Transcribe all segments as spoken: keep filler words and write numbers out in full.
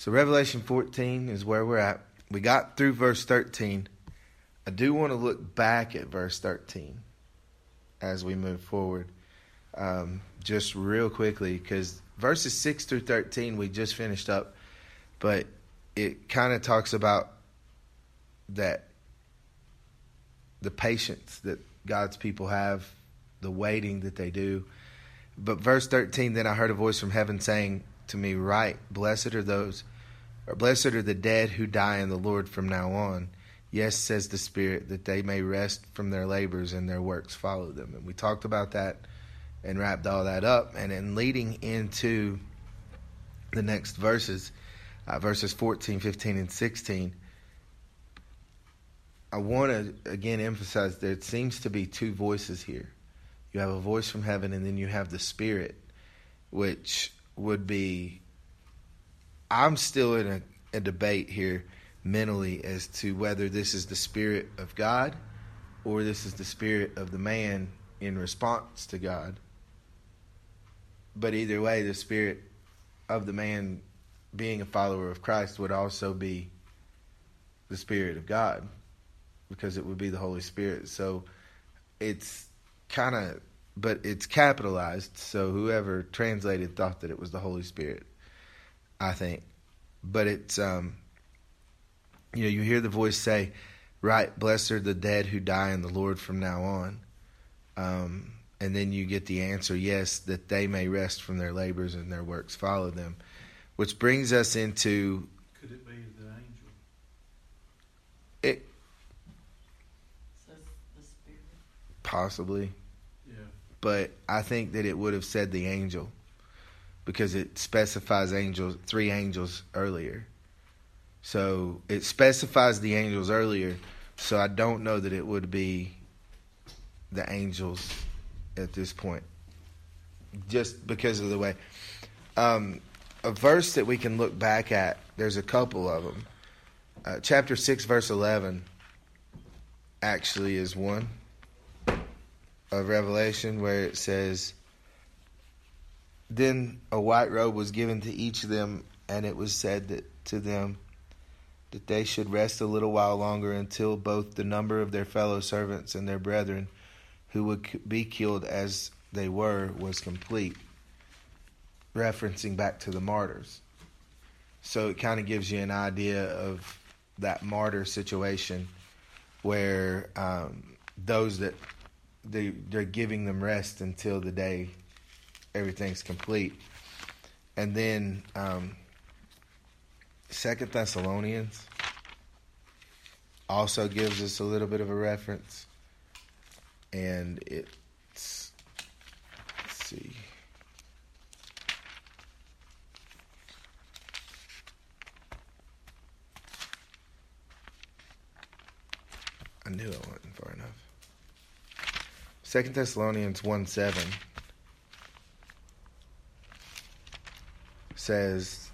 So Revelation fourteen is where we're at. We got through verse thirteen. I do want to look back at verse thirteen as we move forward, um, just real quickly, because verses six through thirteen we just finished up, but it kind of talks about that the patience that God's people have, the waiting that they do. But verse thirteen, then I heard a voice from heaven saying to me, "Write, blessed are those, or blessed are the dead who die in the Lord from now on. Yes, says the Spirit, that they may rest from their labors and their works follow them." And we talked about that and wrapped all that up. And in leading into the next verses, uh, verses fourteen, fifteen, and sixteen, I want to again emphasize there seems to be two voices here. You have a voice from heaven, and then you have the Spirit, which would be, I'm still in a, a debate here mentally as to whether this is the Spirit of God or this is the spirit of the man in response to God. But either way, the spirit of the man being a follower of Christ would also be the Spirit of God, because it would be the Holy Spirit. So it's kind of, but it's capitalized, so whoever translated thought that it was the Holy Spirit, I think. But it's, um, you know, you hear the voice say, "Right, blessed are the dead who die in the Lord from now on." Um, and then you get the answer, "Yes, that they may rest from their labors and their works follow them." Which brings us into... Could it be the angel? It Says the Spirit. Possibly. Yeah. But I think that it would have said the angel, because it specifies angels, three angels earlier. So it specifies the angels earlier, so I don't know that it would be the angels at this point, just because of the way. Um, a verse that we can look back at, there's a couple of them. Uh, chapter six, verse eleven, actually is one of Revelation, where it says, "Then a white robe was given to each of them, and it was said that to them that they should rest a little while longer until both the number of their fellow servants and their brethren who would be killed as they were was complete," referencing back to the martyrs. So it kind of gives you an idea of that martyr situation, where um, those that they, they're giving them rest until the day everything's complete. And then um, Second Thessalonians also gives us a little bit of a reference, and it's, let's see, I knew I wasn't far enough. Second Thessalonians one seven says,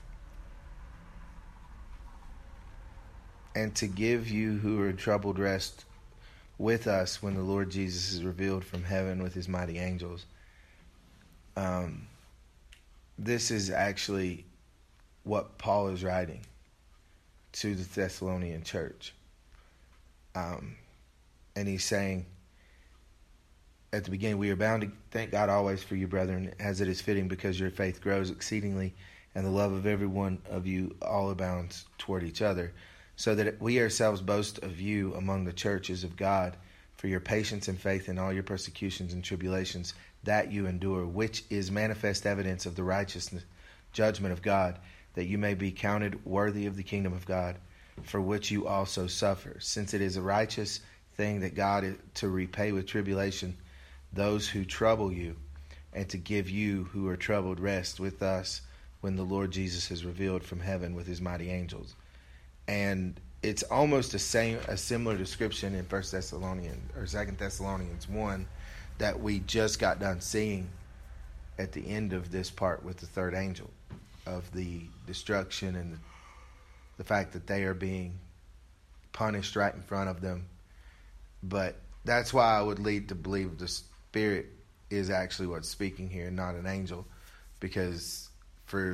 "And to give you who are troubled rest with us when the Lord Jesus is revealed from heaven with his mighty angels." Um, this is actually what Paul is writing to the Thessalonian church. Um, and he's saying at the beginning, "We are bound to thank God always for you, brethren, as it is fitting, because your faith grows exceedingly, and the love of every one of you all abounds toward each other, so that we ourselves boast of you among the churches of God, for your patience and faith in all your persecutions and tribulations that you endure, which is manifest evidence of the righteousness judgment of God, that you may be counted worthy of the kingdom of God, for which you also suffer, since it is a righteous thing that God is to repay with tribulation those who trouble you, and to give you who are troubled rest with us when the Lord Jesus is revealed from heaven with his mighty angels." And it's almost a same a similar description in First Thessalonians or Second Thessalonians one that we just got done seeing at the end of this part with the third angel, of the destruction and the, the fact that they are being punished right in front of them. But that's why I would lead to believe the Spirit is actually what's speaking here, not an angel, because for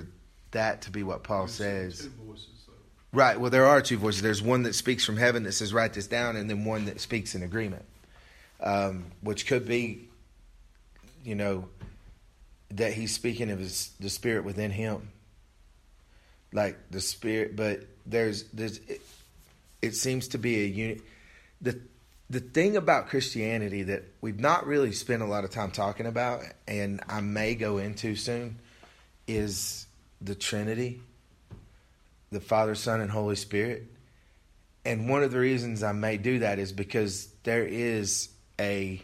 that to be what Paul You said says. two voices, though. Right. Well, there are two voices. There's one that speaks from heaven that says, write this down, and then one that speaks in agreement, um, which could be, you know, that he's speaking of his, the Spirit within him. Like the Spirit, but there's, there's, it, it seems to be a unit. The, the thing about Christianity that we've not really spent a lot of time talking about, and I may go into soon, is the Trinity, the Father, Son, and Holy Spirit. And one of the reasons I may do that is because there is a,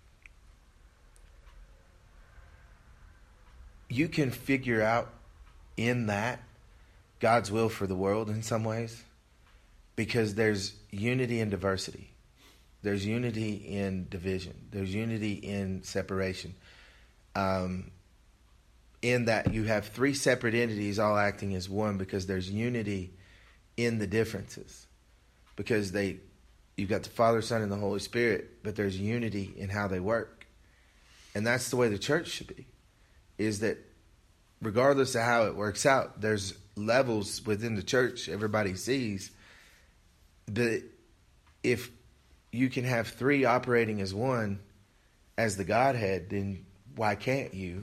you can figure out in that God's will for the world in some ways, because there's unity in diversity. There's unity in division. There's unity in separation. Um, in that you have three separate entities all acting as one, because there's unity in the differences. Because they, you've got the Father, Son, and the Holy Spirit, but there's unity in how they work. And that's the way the church should be, is that regardless of how it works out, there's levels within the church everybody sees. But if you can have three operating as one, as the Godhead, then why can't you?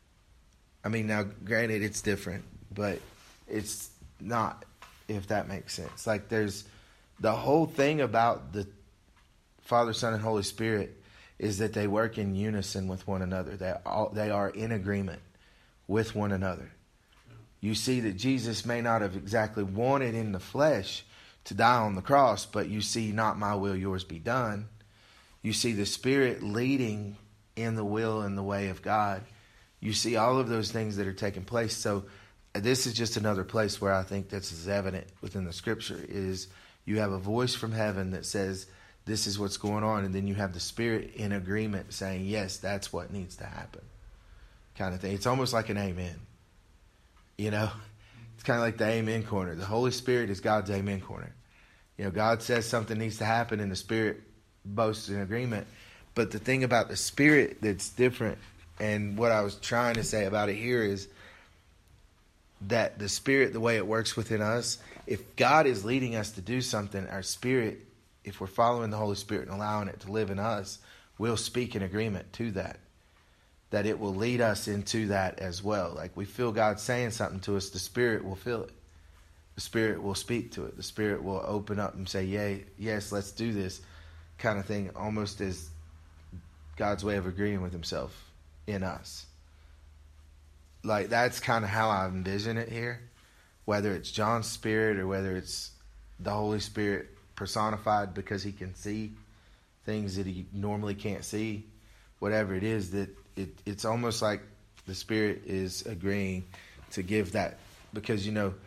I mean, now, granted, it's different, but it's not, if that makes sense. Like, there's the whole thing about the Father, Son, and Holy Spirit is that they work in unison with one another. They all, they are in agreement with one another. You see that Jesus may not have exactly wanted in the flesh to die on the cross, but you see, not my will, yours be done. You see the Spirit leading in the will and the way of God. You see all of those things that are taking place. So this is just another place where I think this is evident within the Scripture, is you have a voice from heaven that says, this is what's going on, and then you have the Spirit in agreement saying, yes, that's what needs to happen, kind of thing. It's almost like an amen. You know, it's kind of like the amen corner. The Holy Spirit is God's amen corner. You know, God says something needs to happen, and the Spirit boasts in agreement. But the thing about the Spirit that's different, and what I was trying to say about it here, is that the Spirit, the way it works within us, if God is leading us to do something, our spirit, if we're following the Holy Spirit and allowing it to live in us, we'll speak in agreement to that. That it will lead us into that as well. Like, we feel God saying something to us, the Spirit will feel it. The Spirit will speak to it. The Spirit will open up and say, yay, yes, let's do this, kind of thing, almost as God's way of agreeing with himself in us. Like, that's kind of how I envision it here. Whether it's John's Spirit or whether it's the Holy Spirit personified because he can see things that he normally can't see, whatever it is, that it, it's almost like the Spirit is agreeing to give that. Because, you know,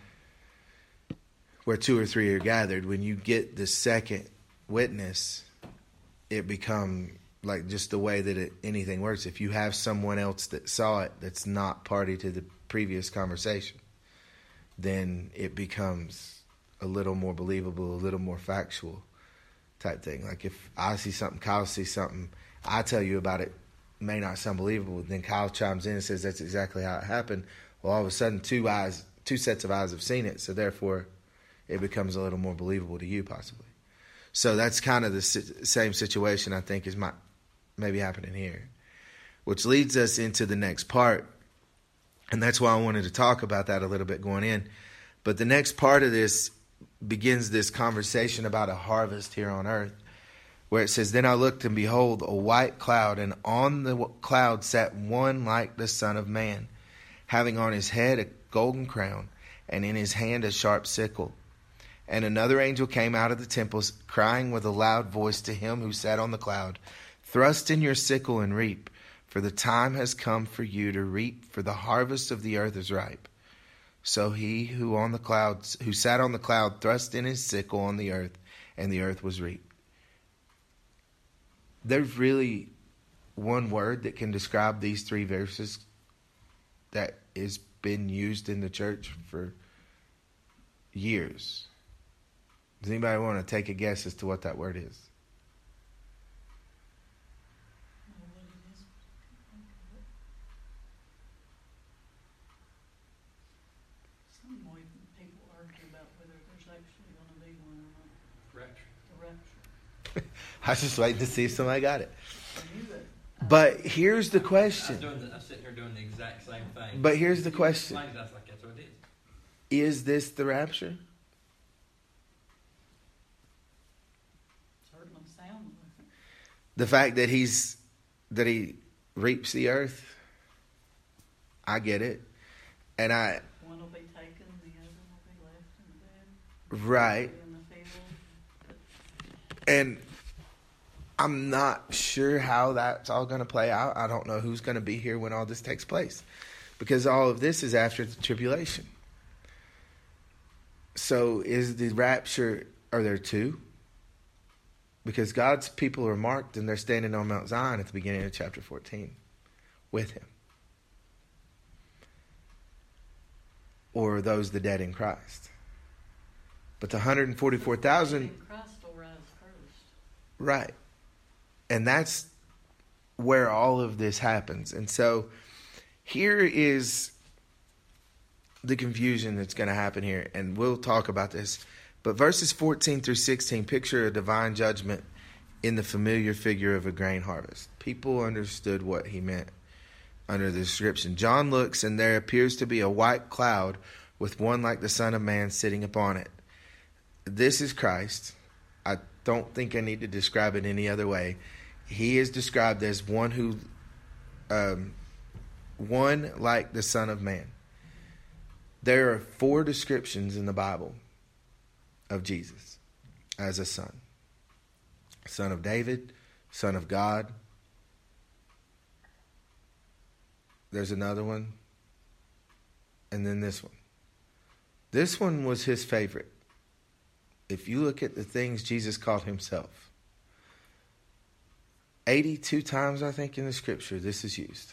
where two or three are gathered, when you get the second witness, it become like just the way that it, anything works. If you have someone else that saw it that's not party to the previous conversation, then it becomes a little more believable, a little more factual type thing. Like, if I see something, Kyle sees something, I tell you about it, may not sound believable, then Kyle chimes in and says that's exactly how it happened. Well, all of a sudden, two eyes, two sets of eyes have seen it, so therefore it becomes a little more believable to you, possibly. So that's kind of the same situation, I think, is my, maybe happening here, which leads us into the next part, and that's why I wanted to talk about that a little bit going in. But the next part of this begins this conversation about a harvest here on earth, where it says, then I looked, and behold, a white cloud, and on the cloud sat one like the Son of Man, having on his head a golden crown, and in his hand a sharp sickle. And another angel came out of the temple, crying with a loud voice to him who sat on the cloud, thrust in your sickle and reap, for the time has come for you to reap, for the harvest of the earth is ripe. So he who on the clouds, who sat on the cloud, thrust in his sickle on the earth, and the earth was reaped. There's really one word that can describe these three verses that has been used in the church for years. Does anybody want to take a guess as to what that word is? actually going to be one of them. Rapture. The rapture. I was just waiting to see if somebody got it. I knew it. But here's the I was, question. doing the, I was sitting here doing the exact same thing. But here's the You question. explained it, I was like, that's what it is. Is this the rapture? Certainly sounds like it. The fact that he's that he reaps the earth, I get it. And I One will be taken, the other will be left in the bed. right. In the field. And I'm not sure how that's all going to play out. I don't know who's going to be here when all this takes place, because all of this is after the tribulation. So is the rapture, are there two? Because God's people are marked and they're standing on Mount Zion at the beginning of chapter fourteen with him. Or are those the dead in Christ? But the one hundred forty-four thousand... And Christ will rise first. Right. And that's where all of this happens. And so here is the confusion that's going to happen here. And we'll talk about this. But verses fourteen through sixteen picture a divine judgment in the familiar figure of a grain harvest. People understood what he meant under the description. John looks, and there appears to be a white cloud with one like the Son of Man sitting upon it. This is Christ. I don't think I need to describe it any other way. He is described as one who, um, one like the Son of Man. There are four descriptions in the Bible of Jesus as a son. Son of David, Son of God. There's another one. And then this one. This one was his favorite. If you look at the things Jesus called himself, eighty-two times, I think, in the scripture, this is used.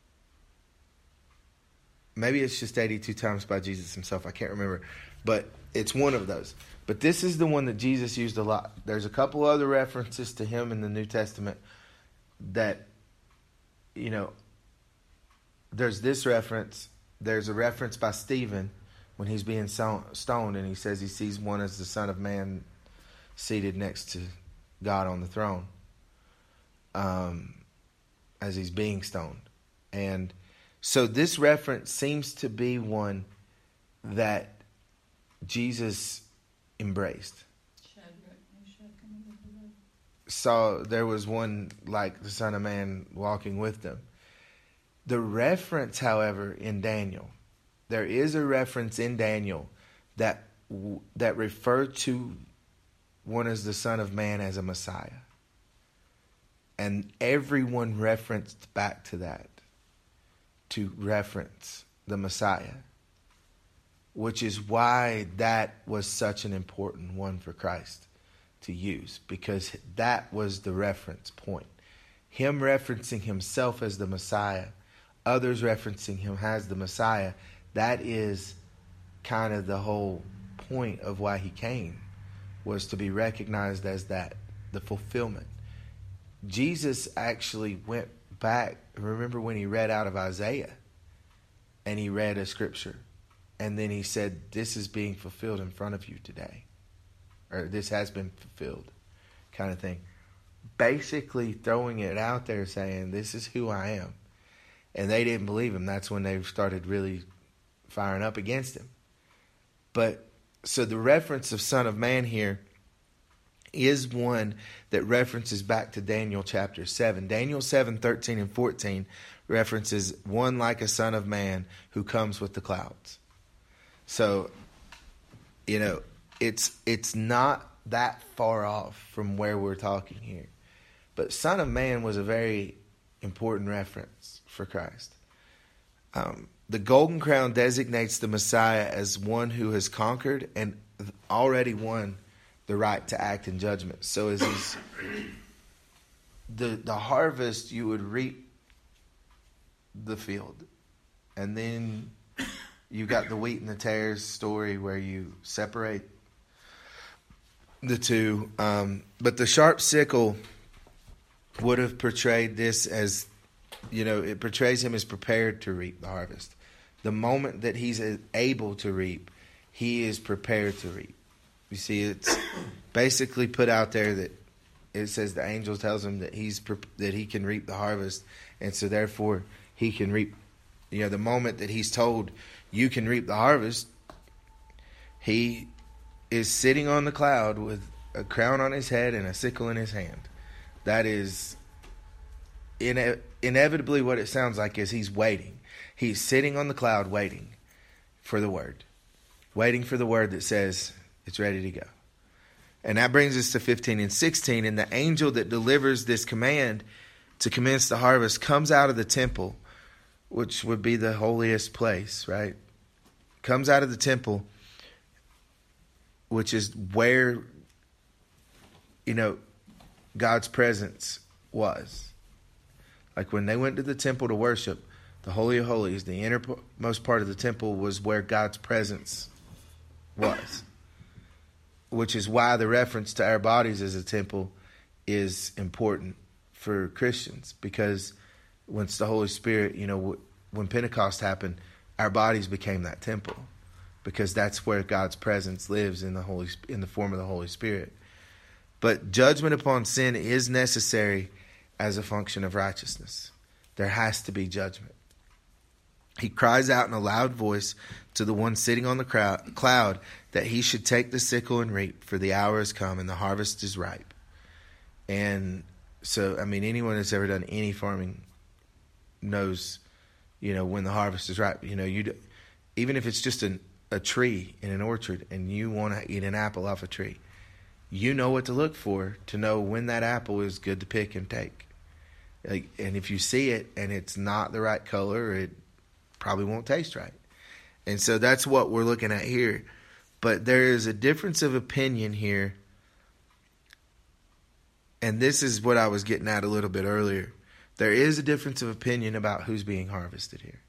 Maybe it's just eighty-two times by Jesus himself. I can't remember. But it's one of those. But this is the one that Jesus used a lot. There's a couple other references to him in the New Testament that, you know, there's this reference. There's a reference by Stephen when he's being stoned, and he says he sees one as the Son of Man seated next to God on the throne um, as he's being stoned. And so this reference seems to be one that Jesus embraced. Shadrach, Meshach, and Abednego. Saw there was one like the Son of Man walking with them. The reference, however, in Daniel, there is a reference in Daniel that that referred to one as the Son of Man as a Messiah. And everyone referenced back to that, to reference the Messiah, which is why that was such an important one for Christ to use, because that was the reference point. Him referencing himself as the Messiah, others referencing him as the Messiah, that is kind of the whole point of why he came, was to be recognized as that, the fulfillment. Jesus actually went back, remember when he read out of Isaiah, and he read a scripture, and then he said, this is being fulfilled in front of you today, or this has been fulfilled, kind of thing. Basically throwing it out there saying, this is who I am. And they didn't believe him. That's when they started really firing up against him. But so the reference of Son of Man here is one that references back to Daniel chapter seven. Daniel seven, thirteen and fourteen references one like a Son of Man who comes with the clouds. So, you know, it's it's not that far off from where we're talking here. But Son of Man was a very important reference for Christ. Um, the golden crown designates the Messiah as one who has conquered and already won the right to act in judgment. So as he's, the the harvest, you would reap the field, and then you got the wheat and the tares story where you separate the two. Um, but the sharp sickle would have portrayed this as, you know, it portrays him as prepared to reap the harvest. The moment that he's able to reap, he is prepared to reap. You see, it's basically put out there that it says the angel tells him that he's that he can reap the harvest, and so therefore he can reap. You know, the moment that he's told you can reap the harvest, he is sitting on the cloud with a crown on his head and a sickle in his hand. That is ine- inevitably what it sounds like is he's waiting. He's sitting on the cloud waiting for the word. Waiting for the word that says it's ready to go. And that brings us to fifteen and sixteen. And the angel that delivers this command to commence the harvest comes out of the temple, which would be the holiest place, right? Comes out of the temple, which is where, you know, God's presence was. Like when they went to the temple to worship, the Holy of Holies, the innermost part of the temple was where God's presence was. Which is why the reference to our bodies as a temple is important for Christians. Because once the Holy Spirit, you know, when Pentecost happened, our bodies became that temple. Because that's where God's presence lives in the Holy in the form of the Holy Spirit. But judgment upon sin is necessary as a function of righteousness. There has to be judgment. He cries out in a loud voice to the one sitting on the crowd, cloud that he should take the sickle and reap, for the hour has come and the harvest is ripe. And so, I mean, anyone that's ever done any farming knows, you know, when the harvest is ripe. You know, you even if it's just an, a tree in an orchard and you want to eat an apple off a tree, you know what to look for to know when that apple is good to pick and take. Like, and if you see it and it's not the right color, it probably won't taste right. And so that's what we're looking at here. But there is a difference of opinion here. And this is what I was getting at a little bit earlier. There is a difference of opinion about who's being harvested here.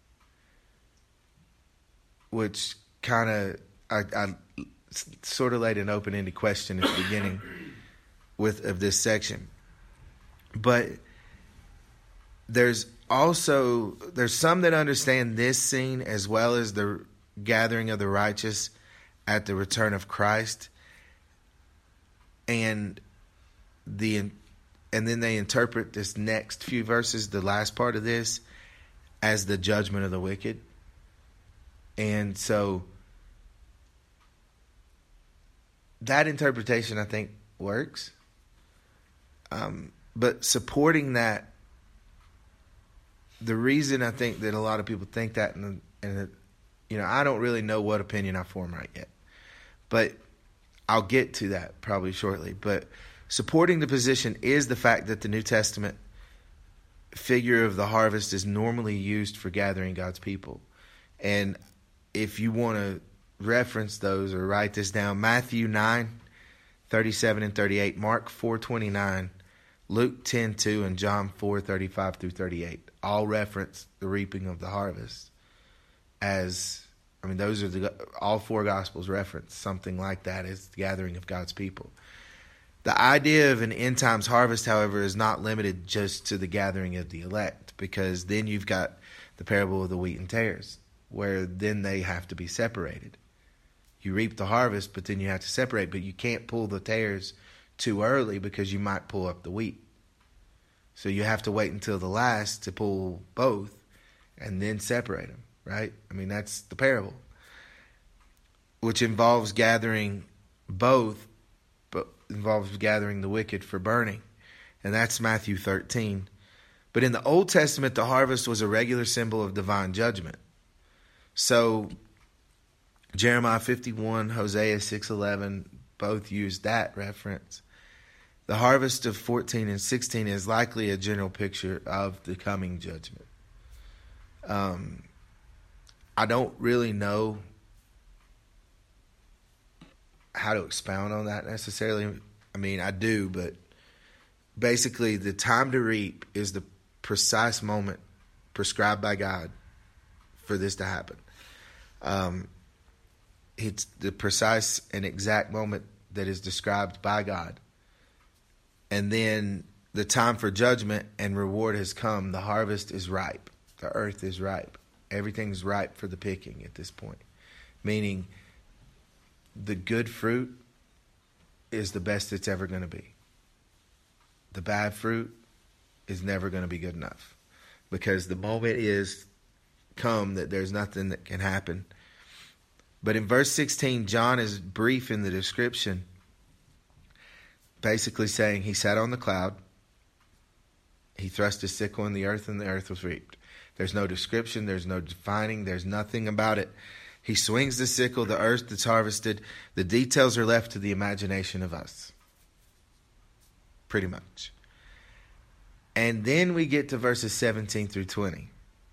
Which kind of, I, I sort of laid an open-ended question at the beginning with of this section. But there's also, there's some that understand this scene as well as the gathering of the righteous at the return of Christ, and the and then they interpret this next few verses, the last part of this, as the judgment of the wicked. And so that interpretation, I think, works. Um, but supporting that, the reason I think that a lot of people think that, and, and you know, I don't really know what opinion I form right yet. But I'll get to that probably shortly. But supporting the position is the fact that the New Testament figure of the harvest is normally used for gathering God's people. And if you want to reference those or write this down, Matthew nine, thirty-seven and thirty-eight, Mark four twenty-nine, Luke ten two, and John four thirty-five through thirty-eight all reference the reaping of the harvest as, I mean, those are the, all four Gospels reference something like that as the gathering of God's people. The idea of an end times harvest, however, is not limited just to the gathering of the elect, because then you've got the parable of the wheat and tares, where then they have to be separated. You reap the harvest, but then you have to separate, but you can't pull the tares too early because you might pull up the wheat. So you have to wait until the last to pull both and then separate them, right? I mean, that's the parable, which involves gathering both, but involves gathering the wicked for burning. And that's Matthew thirteen. But in the Old Testament, the harvest was a regular symbol of divine judgment. So Jeremiah fifty-one, Hosea six eleven, both use that reference. The harvest of fourteen and sixteen is likely a general picture of the coming judgment. Um, I don't really know how to expound on that necessarily. I mean, I do, but basically the time to reap is the precise moment prescribed by God for this to happen. Um, it's the precise and exact moment that is described by God. And then the time for judgment and reward has come. The harvest is ripe. The earth is ripe. Everything's ripe for the picking at this point. Meaning the good fruit is the best it's ever going to be. The bad fruit is never going to be good enough, because the moment is come that there's nothing that can happen. But in verse sixteen, John is brief in the description, basically saying he sat on the cloud, he thrust his sickle in the earth, and the earth was reaped. There's no description, there's no defining, there's nothing about it. He swings the sickle, the earth that's harvested. The details are left to the imagination of us. Pretty much. And then we get to verses seventeen through twenty.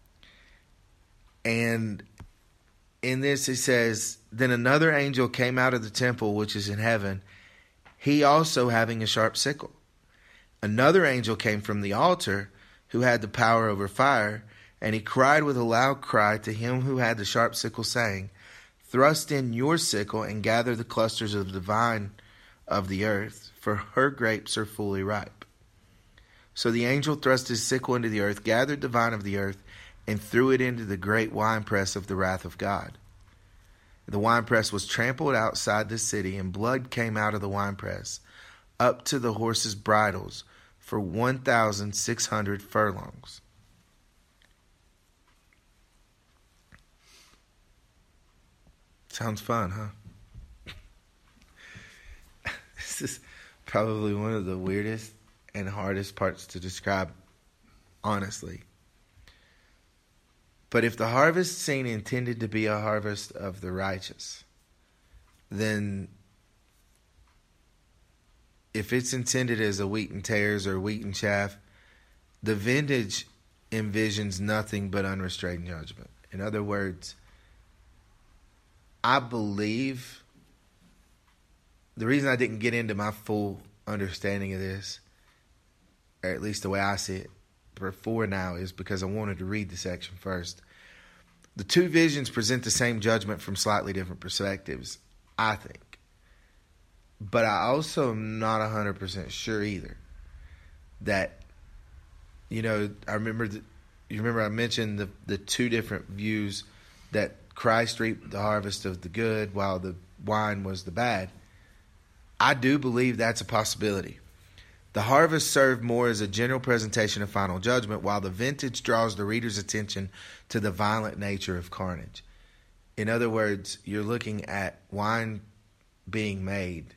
And in this it says, then another angel came out of the temple which is in heaven, he also having a sharp sickle. Another angel came from the altar, who had the power over fire, and he cried with a loud cry to him who had the sharp sickle, saying, thrust in your sickle and gather the clusters of the vine of the earth, for her grapes are fully ripe. So the angel thrust his sickle into the earth, gathered the vine of the earth, and threw it into the great winepress of the wrath of God. The winepress was trampled outside the city, and blood came out of the winepress up to the horses' bridles for one thousand six hundred furlongs. Sounds fun, huh? This is probably one of the weirdest and hardest parts to describe, honestly. But if the harvest scene intended to be a harvest of the righteous, then if it's intended as a wheat and tares or wheat and chaff, the vintage envisions nothing but unrestrained judgment. In other words, I believe, the reason I didn't get into my full understanding of this, or at least the way I see it before now, is because I wanted to read the section first. The two visions present the same judgment from slightly different perspectives, I think. But I also am not one hundred percent sure either that, you know, I remember, the, you remember I mentioned the, the two different views, that Christ reaped the harvest of the good while the wine was the bad. I do believe that's a possibility. The harvest served more as a general presentation of final judgment, while the vintage draws the reader's attention to the violent nature of carnage. In other words, you're looking at wine being made.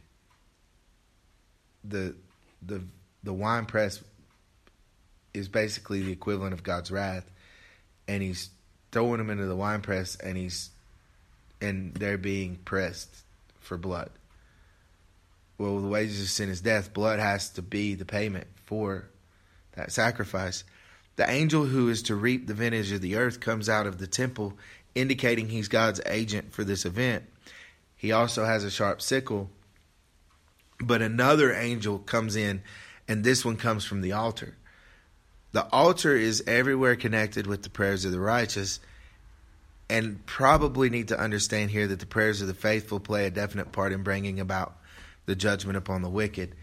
The the the wine press is basically the equivalent of God's wrath, and he's throwing them into the wine press, and he's and they're being pressed for blood. Well, the wages of sin is death. Blood has to be the payment for that sacrifice. The angel who is to reap the vintage of the earth comes out of the temple, indicating he's God's agent for this event. He also has a sharp sickle. But another angel comes in, and this one comes from the altar. The altar is everywhere connected with the prayers of the righteous, and probably need to understand here that the prayers of the faithful play a definite part in bringing about the judgment upon the wicked.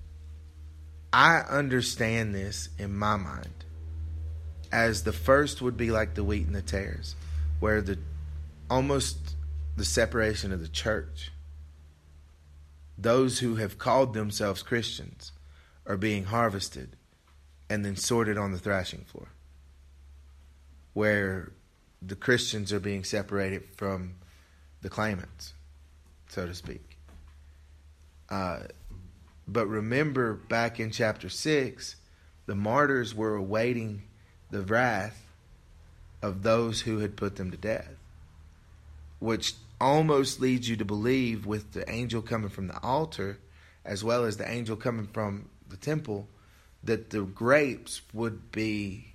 I understand this in my mind as the first would be like the wheat and the tares, where the almost the separation of the church. Those who have called themselves Christians are being harvested and then sorted on the thrashing floor, where the Christians are being separated from the claimants, so to speak. Uh, but remember, back in chapter six, the martyrs were awaiting the wrath of those who had put them to death, which almost leads you to believe, with the angel coming from the altar as well as the angel coming from the temple, that the grapes would be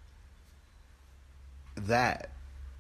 that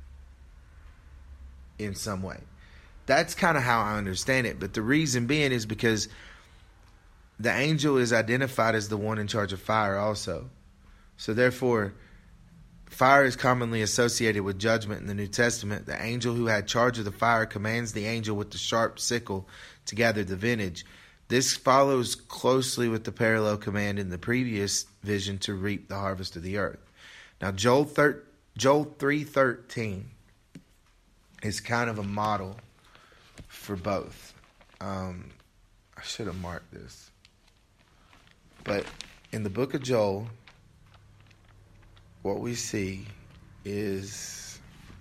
in some way. That's kind of how I understand it. But the reason being is because the angel is identified as the one in charge of fire also. So therefore, fire is commonly associated with judgment in the New Testament. The angel who had charge of the fire commands the angel with the sharp sickle to gather the vintage. This follows closely with the parallel command in the previous vision to reap the harvest of the earth. Now, Joel thir- Joel three thirteen is kind of a model for both. Um, I should have marked this. But in the book of Joel, what we see is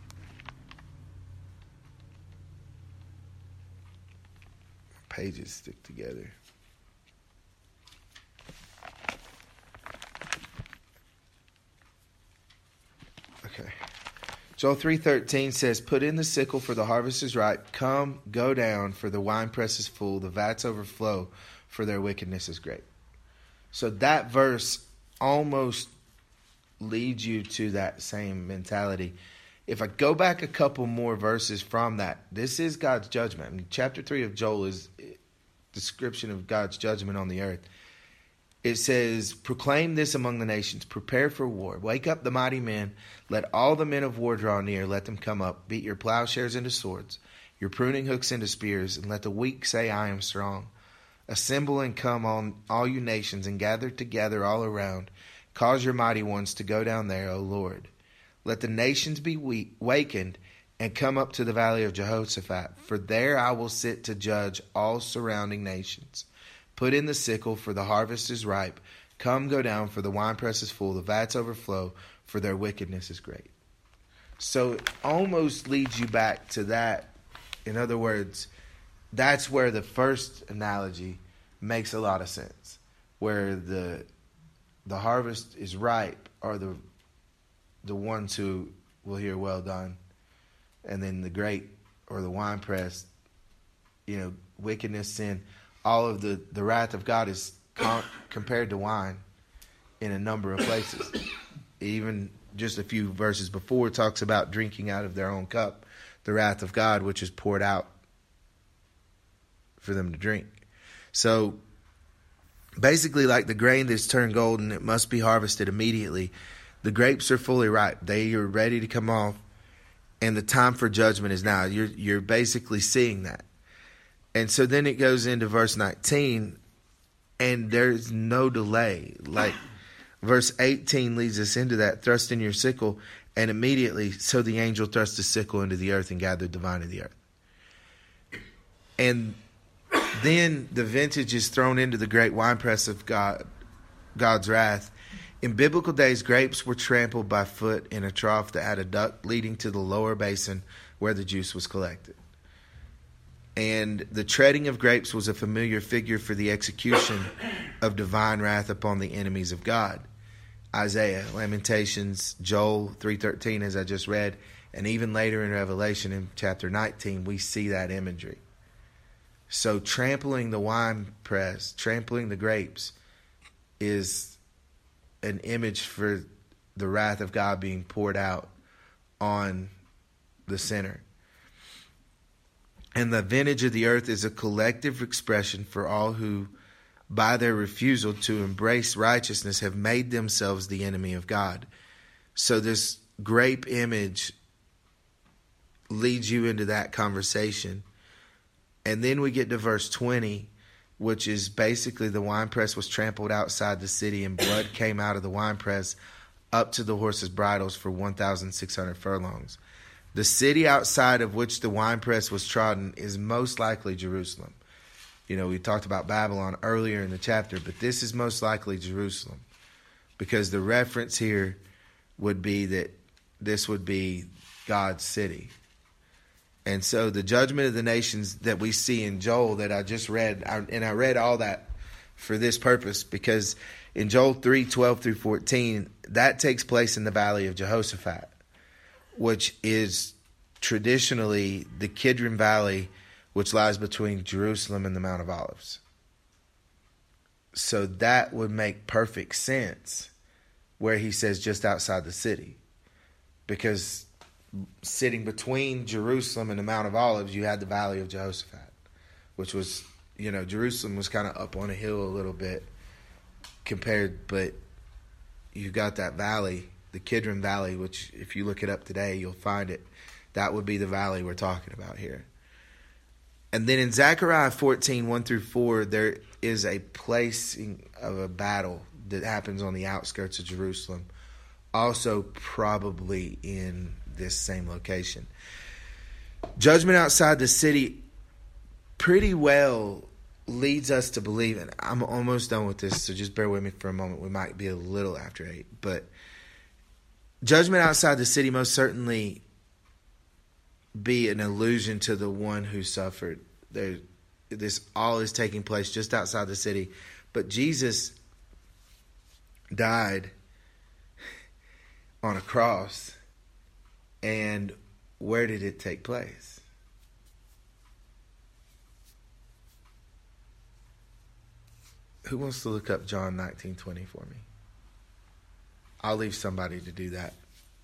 pages stick together. Okay. Joel three thirteen says, "Put in the sickle, for the harvest is ripe. Come, go down, for the winepress is full. The vats overflow, for their wickedness is great." So that verse almost leads you to that same mentality. If I go back a couple more verses from that, this is God's judgment. I mean, chapter three of Joel is a description of God's judgment on the earth. It says, "Proclaim this among the nations, prepare for war. Wake up the mighty men, let all the men of war draw near, let them come up. Beat your plowshares into swords, your pruning hooks into spears, and let the weak say, I am strong. Assemble and come on, all you nations, and gather together all around. Cause your mighty ones to go down there, O Lord. Let the nations be weak, wakened, and come up to the valley of Jehoshaphat. For there I will sit to judge all surrounding nations. Put in the sickle, for the harvest is ripe. Come, go down, for the winepress is full. The vats overflow, for their wickedness is great." So it almost leads you back to that. In other words, that's where the first analogy makes a lot of sense. Where the the harvest is ripe are the the ones who will hear well done. And then the grape or the winepress, you know, wickedness, sin, all of the, the wrath of God is com- compared to wine in a number of places. Even just a few verses before, it talks about drinking out of their own cup, the wrath of God, which is poured out for them to drink. So basically, like the grain that's turned golden, it must be harvested immediately. The grapes are fully ripe. They are ready to come off, and the time for judgment is now. You're you're basically seeing that. And so then it goes into verse nineteen, and there's no delay. Like verse eighteen leads us into that. "Thrust in your sickle," and immediately, so the angel thrust the sickle into the earth and gathered the vine of the earth. And then the vintage is thrown into the great winepress of God, God's wrath. In biblical days, grapes were trampled by foot in a trough that had a duct leading to the lower basin where the juice was collected. And the treading of grapes was a familiar figure for the execution of divine wrath upon the enemies of God. Isaiah, Lamentations, Joel three thirteen, as I just read, and even later in Revelation in chapter nineteen, we see that imagery. So trampling the wine press, trampling the grapes, is an image for the wrath of God being poured out on the sinner. And the vintage of the earth is a collective expression for all who, by their refusal to embrace righteousness, have made themselves the enemy of God. So this grape image leads you into that conversation. And then we get to verse twenty, which is basically the winepress was trampled outside the city, and blood came out of the winepress up to the horses' bridles for one thousand six hundred furlongs. The city outside of which the winepress was trodden is most likely Jerusalem. You know, we talked about Babylon earlier in the chapter, but this is most likely Jerusalem, because the reference here would be that this would be God's city. And so the judgment of the nations that we see in Joel that I just read, and I read all that for this purpose, because in Joel three twelve through fourteen, that takes place in the valley of Jehoshaphat, which is traditionally the Kidron Valley, which lies between Jerusalem and the Mount of Olives. So that would make perfect sense where he says just outside the city, because sitting between Jerusalem and the Mount of Olives, you had the valley of Jehoshaphat, which was, you know, Jerusalem was kind of up on a hill a little bit compared, but you got that valley, the Kidron Valley, which if you look it up today, you'll find it. That would be the valley we're talking about here. And then in Zechariah fourteen, one through four, there is a placing of a battle that happens on the outskirts of Jerusalem, also probably in this same location. Judgment outside the city pretty well leads us to believe, and I'm almost done with this, so just bear with me for a moment. We might be a little after eight, but judgment outside the city most certainly be an allusion to the one who suffered. There, this all is taking place just outside the city, but Jesus died on a cross, and where did it take place? Who wants to look up John nineteen twenty for me? I'll leave somebody to do that.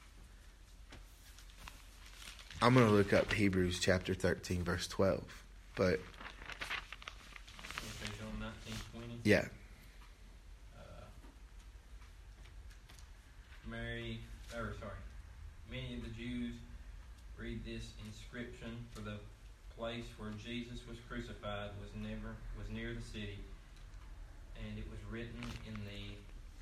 I'm going to look up Hebrews chapter thirteen, verse twelve. But, John nineteen twenty. yeah. Uh, Mary, or sorry, many of the Jews read this inscription, for the place where Jesus was crucified was never was near the city, and it was written in the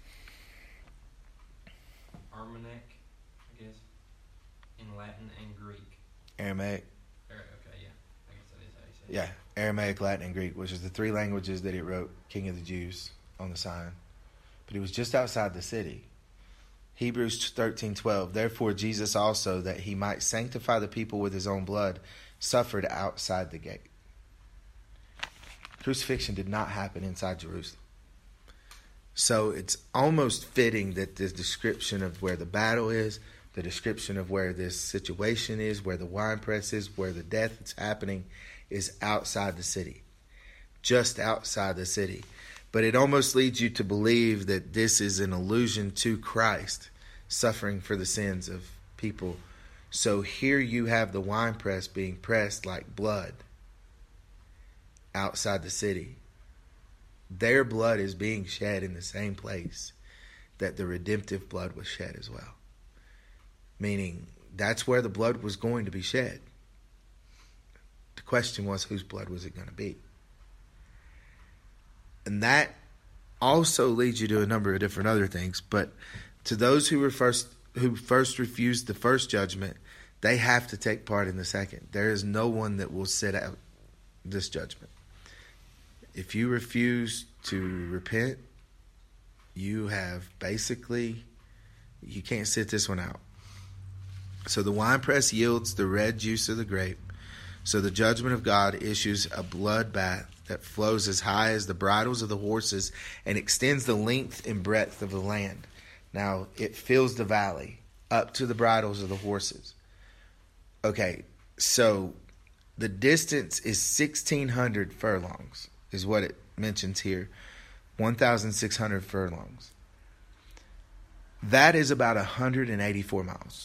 Aramaic, I guess, in Latin and Greek. Aramaic. Or, okay, yeah, I guess that is how you say it. Yeah, Aramaic, Latin, and Greek, which is the three languages that it wrote King of the Jews on the sign. But it was just outside the city. Hebrews thirteen twelve. Therefore Jesus also, that he might sanctify the people with his own blood, suffered outside the gate. Crucifixion did not happen inside Jerusalem. So it's almost fitting that the description of where the battle is, the description of where this situation is, where the winepress is, where the death is happening, is outside the city. Just outside the city. But it almost leads you to believe that this is an allusion to Christ suffering for the sins of people. So here you have the winepress being pressed like blood outside the city. Their blood is being shed in the same place that the redemptive blood was shed as well. Meaning, that's where the blood was going to be shed. The question was, whose blood was it going to be? And that also leads you to a number of different other things. But to those who were first who first refused the first judgment, they have to take part in the second. There is no one that will sit out this judgment. If you refuse to repent, you have basically, you can't sit this one out. So the winepress yields the red juice of the grape. So the judgment of God issues a bloodbath that flows as high as the bridles of the horses and extends the length and breadth of the land. Now, it fills the valley up to the bridles of the horses. Okay, so the distance is sixteen hundred furlongs, is what it mentions here. one thousand six hundred furlongs. That is about one hundred eighty-four miles.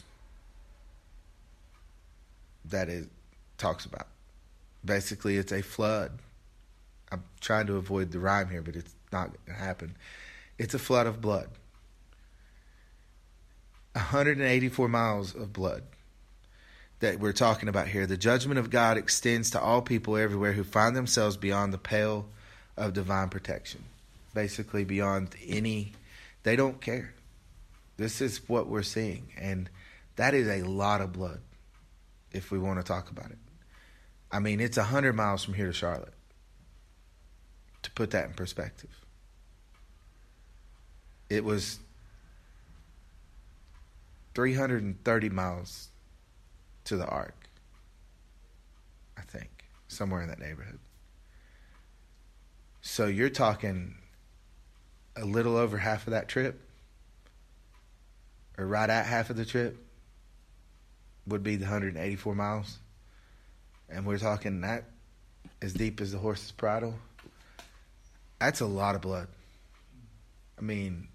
That it talks about. Basically, it's a flood. I'm trying to avoid the rhyme here, but it's not going to happen. It's a flood of blood. one hundred eighty-four miles of blood that we're talking about here. The judgment of God extends to all people everywhere who find themselves beyond the pale of divine protection. Basically, beyond any, they don't care. This is what we're seeing. And that is a lot of blood, if we want to talk about it. I mean, it's one hundred miles from here to Charlotte. To put that in perspective. It was three hundred thirty miles to the Ark. I think. Somewhere in that neighborhood. So you're talking a little over half of that trip. Or right at half of the trip. Would be the one hundred eighty-four miles. And we're talking that as deep as the horse's bridle. That's a lot of blood. I mean,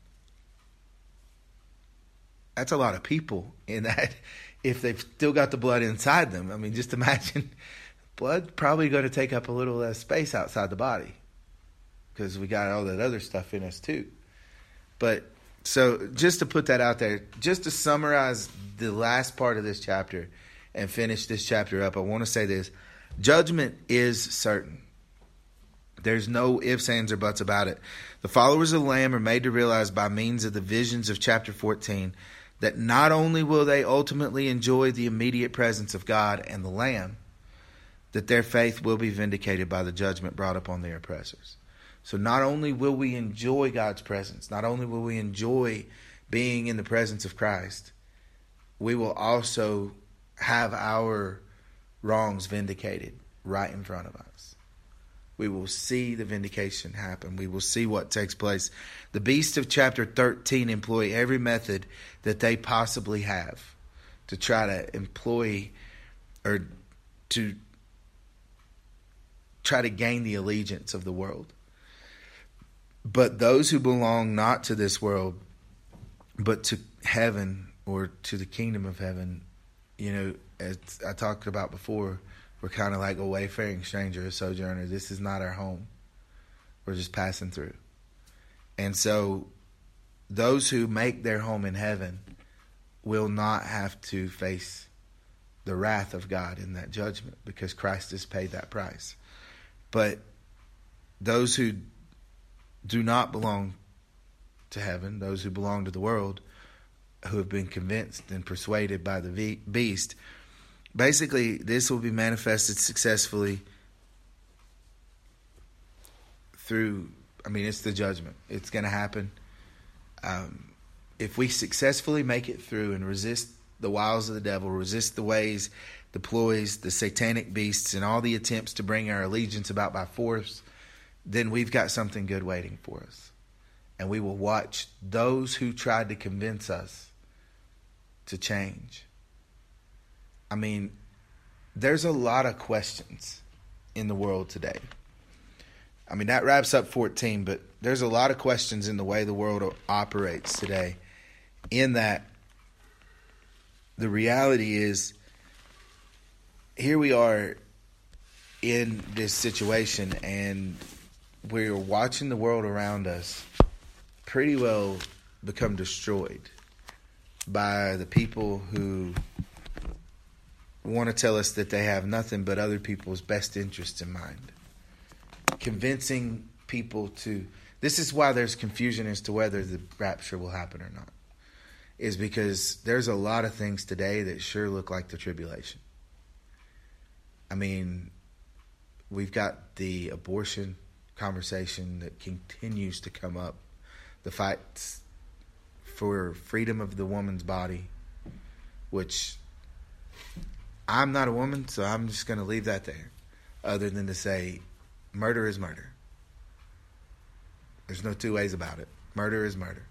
that's a lot of people in that. If they've still got the blood inside them, I mean, just imagine, blood probably going to take up a little less space outside the body because we got all that other stuff in us too. But so just to put that out there, just to summarize the last part of this chapter and finish this chapter up, I want to say this. Judgment is certain. There's no ifs, ands, or buts about it. The followers of the Lamb are made to realize by means of the visions of chapter fourteen that not only will they ultimately enjoy the immediate presence of God and the Lamb, that their faith will be vindicated by the judgment brought upon their oppressors. So not only will we enjoy God's presence, not only will we enjoy being in the presence of Christ, we will also have our wrongs vindicated right in front of us. We will see the vindication happen. We will see what takes place. The beasts of chapter thirteen employ every method that they possibly have to try to employ or to try to gain the allegiance of the world. But those who belong not to this world, but to heaven or to the kingdom of heaven, you know, as I talked about before, we're kind of like a wayfaring stranger, a sojourner. This is not our home. We're just passing through. And so those who make their home in heaven will not have to face the wrath of God in that judgment because Christ has paid that price. But those who do not belong to heaven, those who belong to the world, who have been convinced and persuaded by the beast, basically this will be manifested successfully through, I mean, it's the judgment. It's going to happen. Um, if we successfully make it through and resist the wiles of the devil, resist the ways, the ploys, the satanic beasts, and all the attempts to bring our allegiance about by force, then we've got something good waiting for us. And we will watch those who tried to convince us to change. I mean, there's a lot of questions in the world today. I mean, that wraps up fourteen, but there's a lot of questions in the way the world operates today. In that, the reality is, here we are in this situation, and we're watching the world around us pretty well become destroyed by the people who want to tell us that they have nothing but other people's best interests in mind. Convincing people to... This is why there's confusion as to whether the rapture will happen or not. Is because there's a lot of things today that sure look like the tribulation. I mean, we've got the abortion conversation that continues to come up. The fights for freedom of the woman's body, which I'm not a woman, so I'm just going to leave that there. Other than to say, murder is murder. There's no two ways about it. Murder is murder.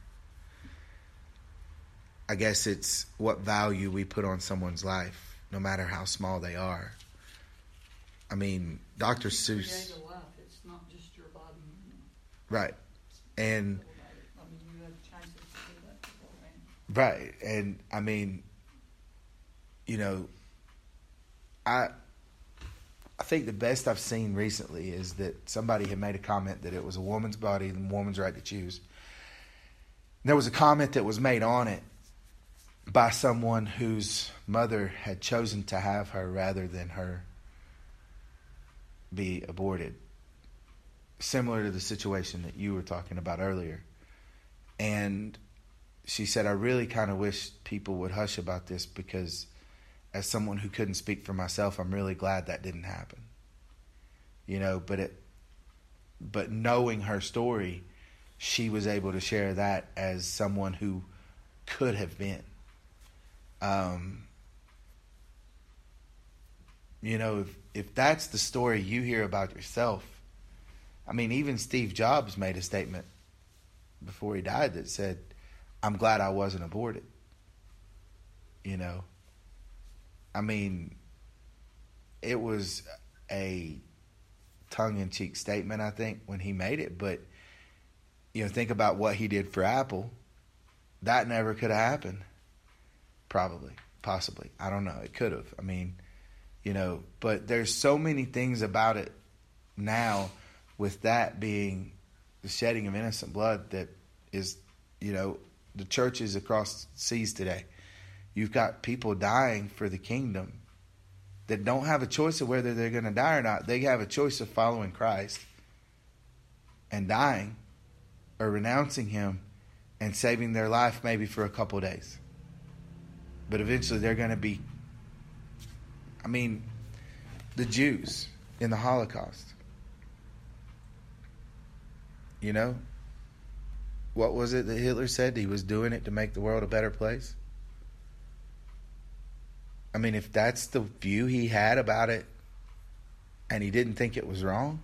I guess it's what value we put on someone's life, no matter how small they are. I mean, Doctor Seuss... Create a life. It's not just your body. Right. And... I mean, you have chances to do that beforehand. Right. And, I mean, you know, I... I think the best I've seen recently is that somebody had made a comment that it was a woman's body and a woman's right to choose. There was a comment that was made on it by someone whose mother had chosen to have her rather than her be aborted. Similar to the situation that you were talking about earlier. And she said, I really kind of wish people would hush about this because as someone who couldn't speak for myself, I'm really glad that didn't happen. You know, but it, but knowing her story, she was able to share that as someone who could have been. Um, you know, if, if that's the story you hear about yourself, I mean, even Steve Jobs made a statement before he died that said, I'm glad I wasn't aborted. You know, I mean, it was a tongue-in-cheek statement, I think, when he made it. But, you know, think about what he did for Apple. That never could have happened. Probably. Possibly. I don't know. It could have. I mean, you know, but there's so many things about it now with that being the shedding of innocent blood that is, you know, the churches across seas today. You've got people dying for the kingdom that don't have a choice of whether they're going to die or not. They have a choice of following Christ and dying or renouncing him and saving their life maybe for a couple of days. But eventually they're going to be... I mean, the Jews in the Holocaust. You know? What was it that Hitler said? He was doing it to make the world a better place? I mean, if that's the view he had about it and he didn't think it was wrong,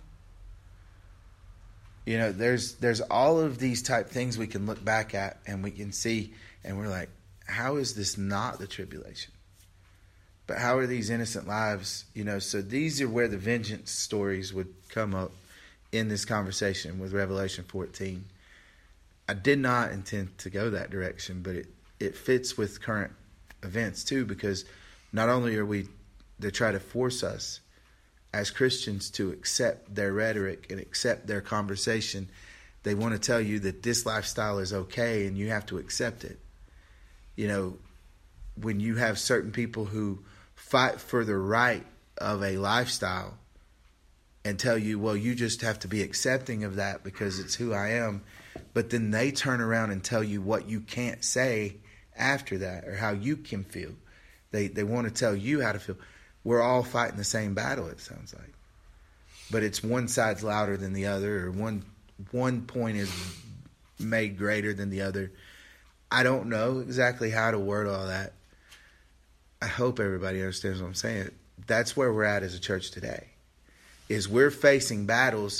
you know, there's there's all of these type things we can look back at and we can see and we're like, how is this not the tribulation? But how are these innocent lives, you know? So these are where the vengeance stories would come up in this conversation with Revelation fourteen. I did not intend to go that direction, but it, it fits with current events too, because not only are we, they try to force us as Christians to accept their rhetoric and accept their conversation. They want to tell you that this lifestyle is okay and you have to accept it. You know, when you have certain people who fight for the right of a lifestyle and tell you, well, you just have to be accepting of that because it's who I am. But then they turn around and tell you what you can't say after that or how you can feel. They they want to tell you how to feel. We're all fighting the same battle, it sounds like. But it's one side's louder than the other, or one one point is made greater than the other. I don't know exactly how to word all that. I hope everybody understands what I'm saying. That's where we're at as a church today. Is we're facing battles,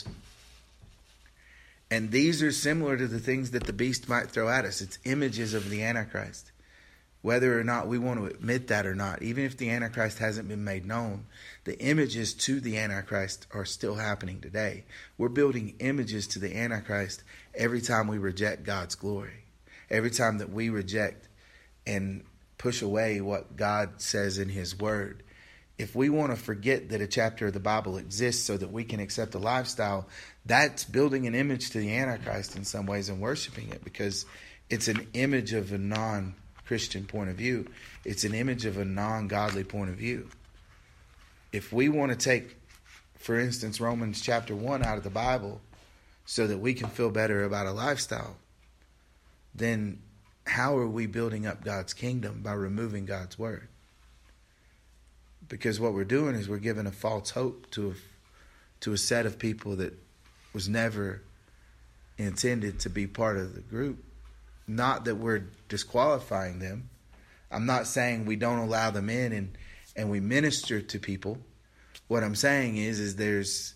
and these are similar to the things that the beast might throw at us. It's images of the Antichrist. Whether or not we want to admit that or not, even if the Antichrist hasn't been made known, the images to the Antichrist are still happening today. We're building images to the Antichrist every time we reject God's glory. Every time that we reject and push away what God says in His Word. If we want to forget that a chapter of the Bible exists so that we can accept a lifestyle, that's building an image to the Antichrist in some ways and worshiping it, because it's an image of a non-Christian point of view. It's an image of a non-godly point of view. If we want to take, for instance, Romans chapter one out of the Bible so that we can feel better about a lifestyle, then how are we building up God's kingdom? By removing God's word. Because what we're doing is we're giving a false hope to a, to a set of people that was never intended to be part of the group. Not that we're disqualifying them. I'm not saying we don't allow them in and, and we minister to people. What I'm saying is, is there's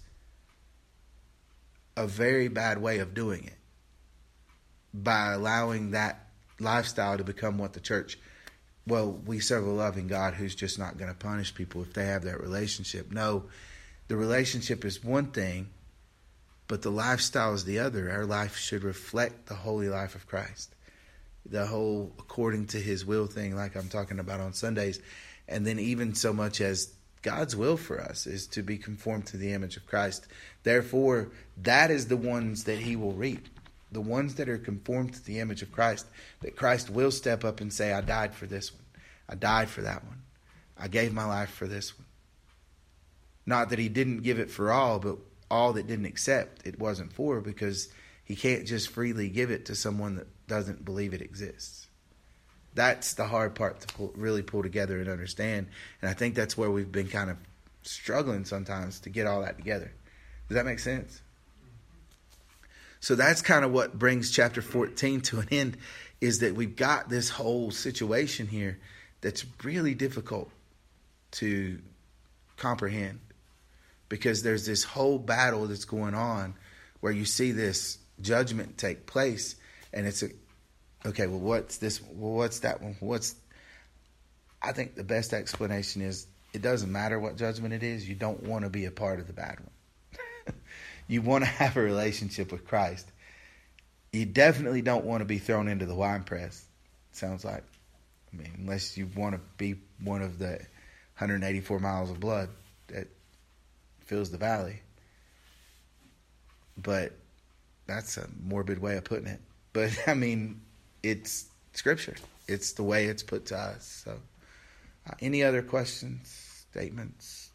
a very bad way of doing it by allowing that lifestyle to become what the church, well, we serve a loving God who's just not going to punish people if they have that relationship. No, the relationship is one thing, but the lifestyle is the other. Our life should reflect the holy life of Christ. The whole according to His will thing, like I'm talking about on Sundays. And then even so much as God's will for us is to be conformed to the image of Christ. Therefore, that is the ones that He will reap. The ones that are conformed to the image of Christ, that Christ will step up and say, I died for this one. I died for that one. I gave my life for this one. Not that He didn't give it for all, but all that didn't accept, it wasn't for, because He can't just freely give it to someone that doesn't believe it exists. That's the hard part to pull, really pull together and understand. And I think that's where we've been kind of struggling sometimes to get all that together. Does that make sense? So that's kind of what brings chapter fourteen to an end, is that we've got this whole situation here that's really difficult to comprehend, because there's this whole battle that's going on where you see this judgment take place, and it's a, okay, well, what's this? Well, what's that one? What's, I think the best explanation is it doesn't matter what judgment it is. You don't want to be a part of the bad one. You want to have a relationship with Christ. You definitely don't want to be thrown into the winepress, it sounds like. I mean, unless you want to be one of the one hundred eighty-four miles of blood that fills the valley. But that's a morbid way of putting it. But, I mean, it's Scripture. It's the way it's put to us. So, uh, any other questions, statements?